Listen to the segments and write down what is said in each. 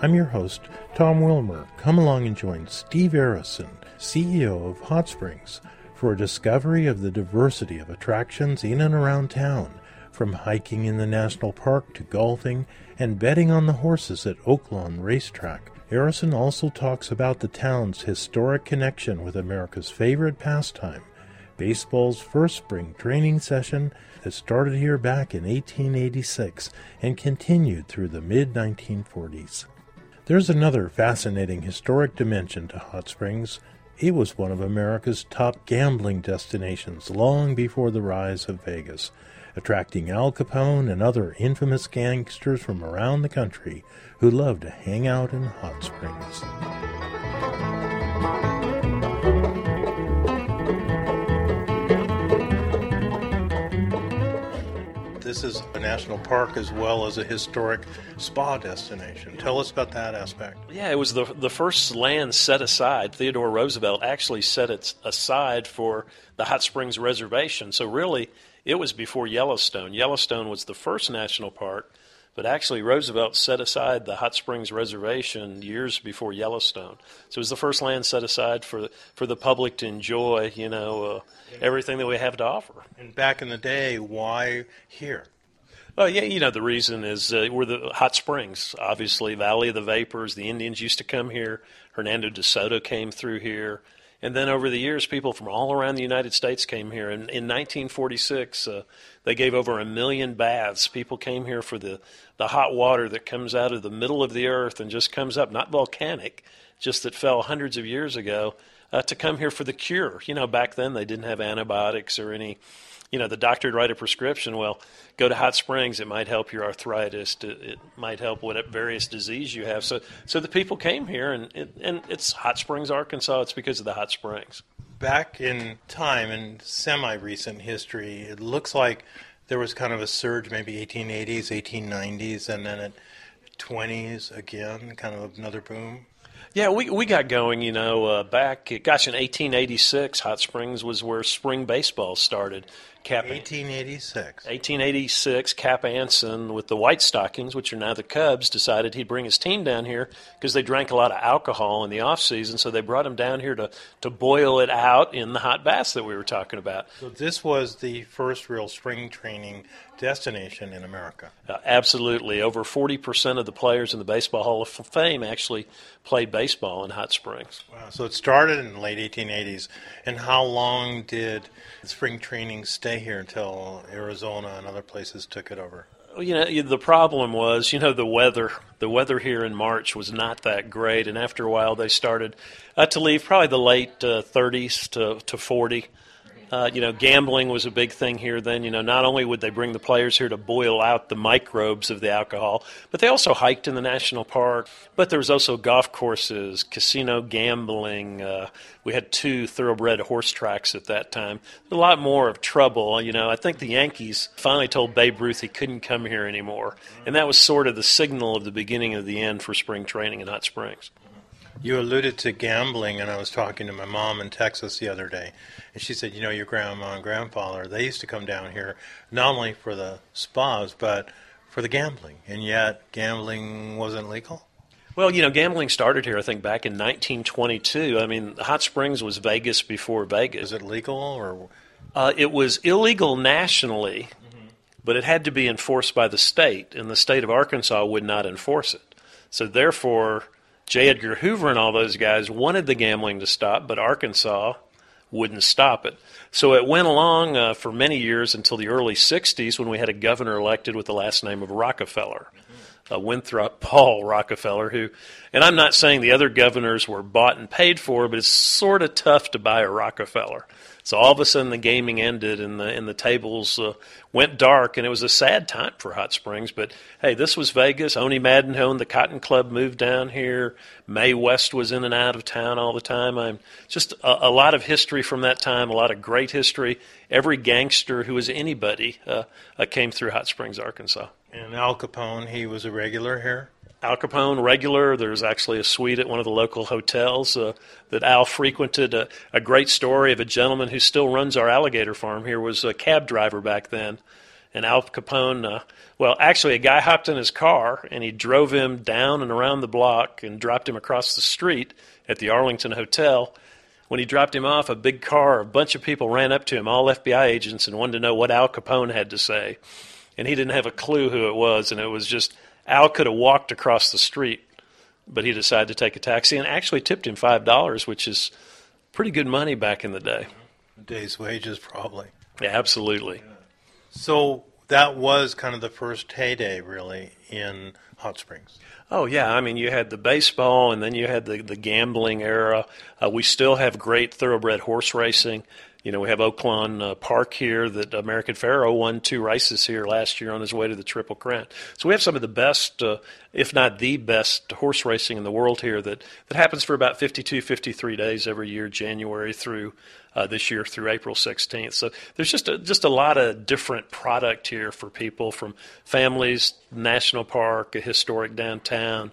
I'm your host, Tom Wilmer. Come along and join Steve Arison, CEO of Hot Springs, for a discovery of the diversity of attractions in and around town, from hiking in the national park to golfing and betting on the horses at Oaklawn Racetrack. Arison also talks about the town's historic connection with America's favorite pastime, baseball's first spring training session that started here back in 1886 and continued through the mid-1940s. There's another fascinating historic dimension to Hot Springs. It was one of America's top gambling destinations long before the rise of Vegas, attracting Al Capone and other infamous gangsters from around the country who loved to hang out in Hot Springs. This is a national park as well as a historic spa destination. Tell us about that aspect. Yeah, it was the first land set aside. Theodore Roosevelt actually set it aside for the Hot Springs Reservation. So really, it was before Yellowstone. Yellowstone was the first national park, but actually Roosevelt set aside the Hot Springs Reservation years before Yellowstone. So it was the first land set aside for the public to enjoy, everything that we have to offer. And back in the day, why here? Well, yeah, the reason is we're the hot springs, obviously, Valley of the Vapors. The Indians used to come here. Hernando de Soto came through here. And then over the years, people from all around the United States came here. And in 1946, they gave over 1 million baths. People came here for the hot water that comes out of the middle of the earth and just comes up, not volcanic, just that fell hundreds of years ago, to come here for the cure. Back then they didn't have antibiotics or any, the doctor would write a prescription. Well, go to Hot Springs. It might help your arthritis. It might help what various disease you have. So the people came here, and it's Hot Springs, Arkansas. It's because of the hot springs. Back in time, in semi-recent history, it looks like there was kind of a surge, maybe 1880s, 1890s, and then at 20s again, kind of another boom. Yeah, we got going, back, in 1886, Hot Springs was where spring baseball started. 1886, Cap Anson with the White Stockings, which are now the Cubs, decided he'd bring his team down here because they drank a lot of alcohol in the off season, so they brought him down here to boil it out in the hot baths that we were talking about. So this was the first real spring training destination in America. Absolutely. Over 40% of the players in the Baseball Hall of Fame actually played baseball in Hot Springs. Wow. So it started in the late 1880s. And how long did spring training stay here until Arizona and other places took it over? The problem was, the weather. The weather here in March was not that great, and after a while they started to leave, probably the late 30s to 40. Gambling was a big thing here then. Not only would they bring the players here to boil out the microbes of the alcohol, but they also hiked in the national park. But there was also golf courses, casino gambling. We had 2 thoroughbred horse tracks at that time. A lot more of trouble. I think the Yankees finally told Babe Ruth he couldn't come here anymore. And that was sort of the signal of the beginning of the end for spring training in Hot Springs. You alluded to gambling, and I was talking to my mom in Texas the other day, and she said, your grandma and grandfather, they used to come down here not only for the spas, but for the gambling, and yet gambling wasn't legal? Well, gambling started here, I think, back in 1922. Hot Springs was Vegas before Vegas. Is it legal? Or it was illegal nationally, but it had to be enforced by the state, and the state of Arkansas would not enforce it. So therefore, J. Edgar Hoover and all those guys wanted the gambling to stop, but Arkansas wouldn't stop it. So it went along for many years until the early 60s when we had a governor elected with the last name of Rockefeller, Winthrop Paul Rockefeller, who, and I'm not saying the other governors were bought and paid for, but it's sort of tough to buy a Rockefeller. So all of a sudden the gaming ended and the tables went dark, and it was a sad time for Hot Springs. But, hey, this was Vegas. Oni Madden owned the Cotton Club, moved down here. Mae West was in and out of town all the time. Just a lot of history from that time, a lot of great history. Every gangster who was anybody came through Hot Springs, Arkansas. And Al Capone, he was a regular here? Al Capone, regular. There's actually a suite at one of the local hotels that Al frequented. A great story of a gentleman who still runs our alligator farm here, was a cab driver back then. And Al Capone, well, actually, a guy hopped in his car and he drove him down and around the block and dropped him across the street at the Arlington Hotel. When he dropped him off, a big car, a bunch of people ran up to him, all FBI agents, and wanted to know what Al Capone had to say. And he didn't have a clue who it was, and it was just Al could have walked across the street, but he decided to take a taxi and actually tipped him $5, which is pretty good money back in the day. A day's wages, probably. Yeah, absolutely. So that was kind of the first heyday, really, in Hot Springs. Oh, yeah. I mean, you had the baseball, and then you had the gambling era. We still have great thoroughbred horse racing. You know, we have Oaklawn Park here that American Pharoah won 2 races here last year on his way to the Triple Crown. So we have some of the best, if not the best, horse racing in the world here that happens for about 52, 53 days every year, January through this year through April 16th. So there's just a lot of different product here for people, from families, national park, a historic downtown,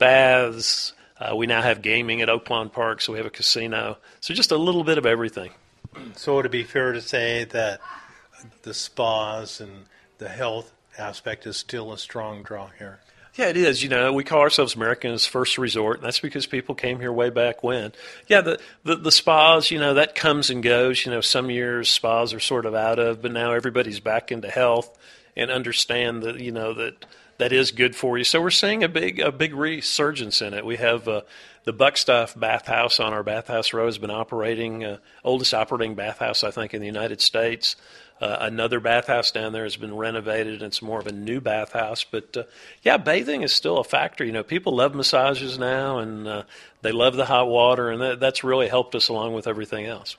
baths. We now have gaming at Oaklawn Park, so we have a casino. So just a little bit of everything. So would it be fair to say that the spas and the health aspect is still a strong draw here? Yeah, it is. You know, we call ourselves America's first resort, and that's because people came here way back when. Yeah, the spas, you know, that comes and goes. You know, some years spas are sort of out of, but now everybody's back into health and understand that, you know, that is good for you. So we're seeing a big resurgence in it. We have the Buckstuff Bathhouse on our Bathhouse Row has been operating, oldest operating bathhouse, I think, in the United States. Another bathhouse down there has been renovated, and it's more of a new bathhouse. But, yeah, bathing is still a factor. You know, people love massages now, and they love the hot water, and that's really helped us along with everything else.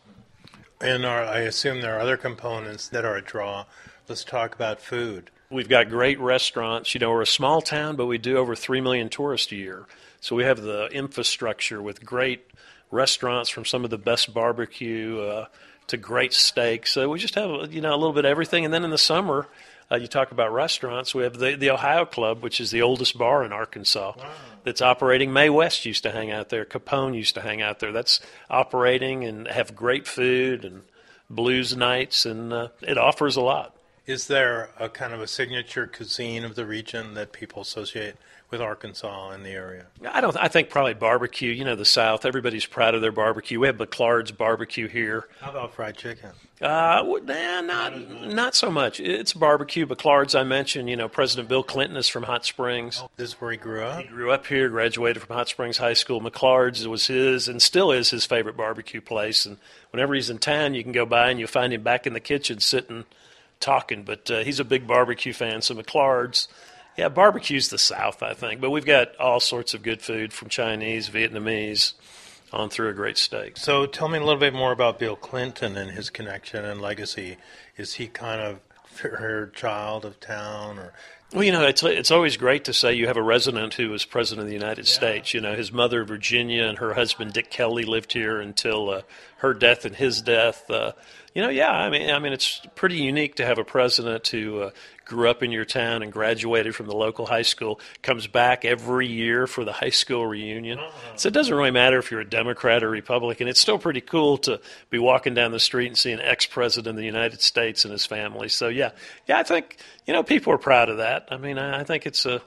And I assume there are other components that are a draw. Let's talk about food. We've got great restaurants. You know, we're a small town, but we do over 3 million tourists a year. So we have the infrastructure with great restaurants, from some of the best barbecue to great steaks. So we just have, you know, a little bit of everything. And then in the summer, you talk about restaurants. We have the Ohio Club, which is the oldest bar in Arkansas. Wow. That's operating. Mae West used to hang out there. Capone used to hang out there. That's operating and have great food and blues nights, and it offers a lot. Is there a kind of a signature cuisine of the region that people associate with Arkansas in the area? I think probably barbecue. You know, the South, everybody's proud of their barbecue. We have McClard's barbecue here. How about fried chicken? Not so much. It's barbecue. McClard's, I mentioned, you know, President Bill Clinton is from Hot Springs. Oh, this is where he grew up? He grew up here, graduated from Hot Springs High School. McClard's was his, and still is, his favorite barbecue place. And whenever he's in town, you can go by and you'll find him back in the kitchen sitting, talking. But he's a big barbecue fan, so McClard's. Yeah, barbecue's the South, I think. But we've got all sorts of good food, from Chinese, Vietnamese, on through a great steak. So tell me a little bit more about Bill Clinton and his connection and legacy. Is he kind of fair child of town, or? Well, you know, it's always great to say you have a resident who was president of the United States. You know, his mother, Virginia, and her husband, Dick Kelly, lived here until her death and his death. You know, yeah, I mean, it's pretty unique to have a president who grew up in your town and graduated from the local high school, comes back every year for the high school reunion. So it doesn't really matter if you're a Democrat or Republican. It's still pretty cool to be walking down the street and see an ex-president of the United States and his family. So, yeah, I think, you know, people are proud of that. I mean, I think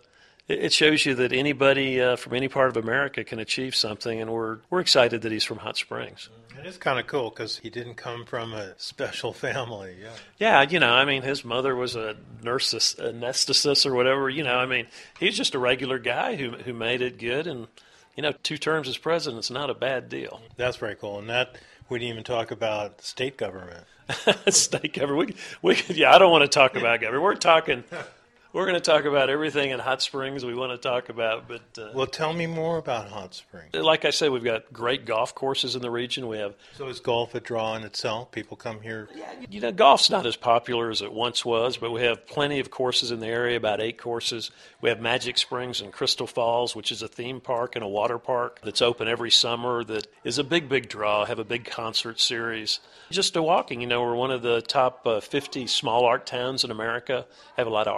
it shows you that anybody from any part of America can achieve something, and we're excited that he's from Hot Springs. It is kind of cool because he didn't come from a special family. Yeah, you know, I mean, his mother was a nurse, anesthetist or whatever. You know, I mean, he's just a regular guy who made it good, and, you know, 2 terms as president is not a bad deal. That's very cool, and that we didn't even talk about state government. State government. Yeah, I don't want to talk about government. We're going to talk about everything in Hot Springs we want to talk about. But well, tell me more about Hot Springs. Like I said, we've got great golf courses in the region. So is golf a draw in itself? People come here? Yeah, you know, golf's not as popular as it once was, but we have plenty of courses in the area, about 8 courses. We have Magic Springs and Crystal Falls, which is a theme park and a water park that's open every summer that is a big draw, have a big concert series. Just walking, you know, we're one of the top 50 small art towns in America, have a lot of art galleries.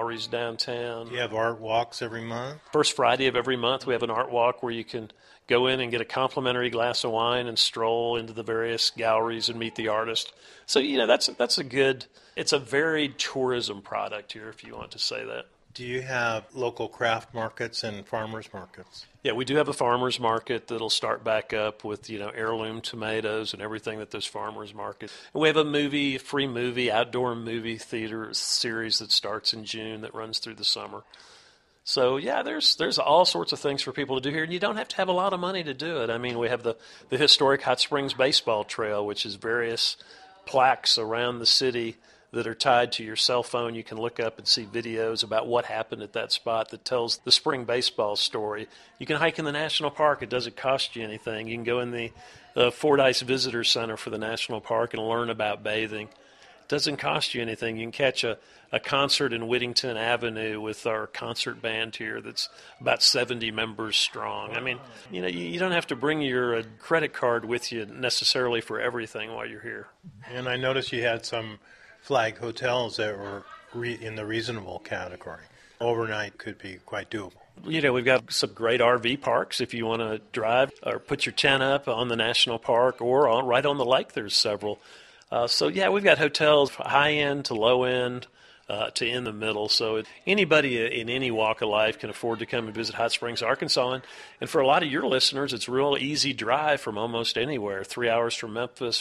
galleries downtown. You have art walks every month? First Friday of every month, we have an art walk where you can go in and get a complimentary glass of wine and stroll into the various galleries and meet the artist. So, that's a good, it's a varied tourism product here, if you want to say that. Do you have local craft markets and farmers markets? Yeah, we do have a farmers market that'll start back up with, heirloom tomatoes and everything that those farmers market. And we have a free outdoor movie theater series that starts in June that runs through the summer. So, yeah, there's all sorts of things for people to do here, and you don't have to have a lot of money to do it. I mean, we have the historic Hot Springs Baseball Trail, which is various plaques around the city that are tied to your cell phone. You can look up and see videos about what happened at that spot that tells the spring baseball story. You can hike in the national park. It doesn't cost you anything. You can go in the Fordyce Visitor Center for the national park and learn about bathing. It doesn't cost you anything. You can catch a concert in Whittington Avenue with our concert band here that's about 70 members strong. I mean, you don't have to bring your credit card with you necessarily for everything while you're here. And I noticed you had some flag hotels that were in the reasonable category. Overnight could be quite doable. We've got some great RV parks if you want to drive or put your tent up on the national park or right on the lake. There's several. We've got hotels high end to low end to in the middle. So anybody in any walk of life can afford to come and visit Hot Springs, Arkansas. And for a lot of your listeners, it's a real easy drive from almost anywhere. 3 hours from Memphis,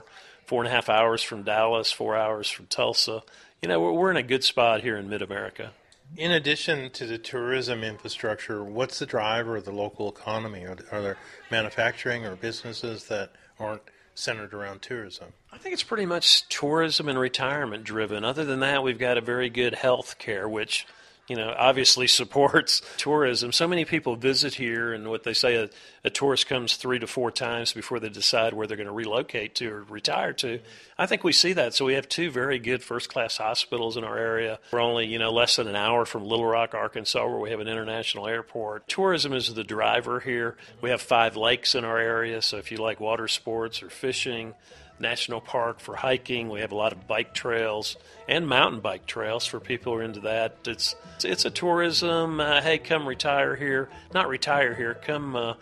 4.5 hours from Dallas, 4 hours from Tulsa. We're in a good spot here in mid-America. In addition to the tourism infrastructure, what's the driver of the local economy? Are there manufacturing or businesses that aren't centered around tourism? I think it's pretty much tourism and retirement driven. Other than that, we've got a very good health care, which obviously supports tourism. So many people visit here, and what they say, a tourist comes 3 to 4 times before they decide where they're going to relocate to or retire to. I think we see that. So we have 2 very good first-class hospitals in our area. We're only, less than an hour from Little Rock, Arkansas, where we have an international airport. Tourism is the driver here. We have 5 lakes in our area, so if you like water sports or fishing, national park for hiking. We have a lot of bike trails and mountain bike trails for people who are into that. It's a tourism, hey, come retire here. Not retire here, come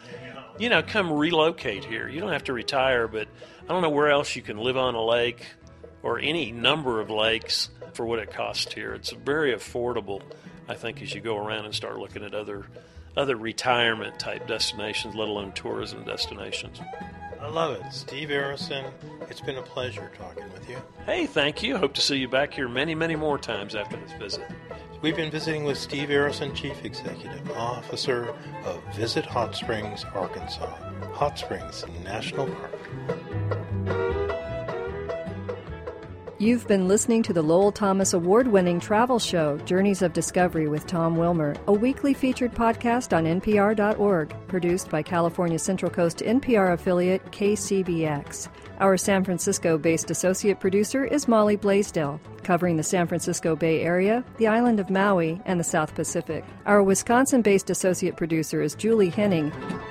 relocate here. You don't have to retire, but I don't know where else you can live on a lake or any number of lakes for what it costs here. It's very affordable, I think, as you go around and start looking at other retirement-type destinations, let alone tourism destinations. I love it. Steve Arison, it's been a pleasure talking with you. Hey, thank you. Hope to see you back here many, many more times after this visit. We've been visiting with Steve Arison, Chief Executive Officer of Visit Hot Springs, Arkansas. Hot Springs National Park. You've been listening to the Lowell Thomas Award-winning travel show, Journeys of Discovery with Tom Wilmer, a weekly featured podcast on NPR.org, produced by California Central Coast NPR affiliate KCBX. Our San Francisco-based associate producer is Molly Blaisdell, covering the San Francisco Bay Area, the island of Maui, and the South Pacific. Our Wisconsin-based associate producer is Julie Henning.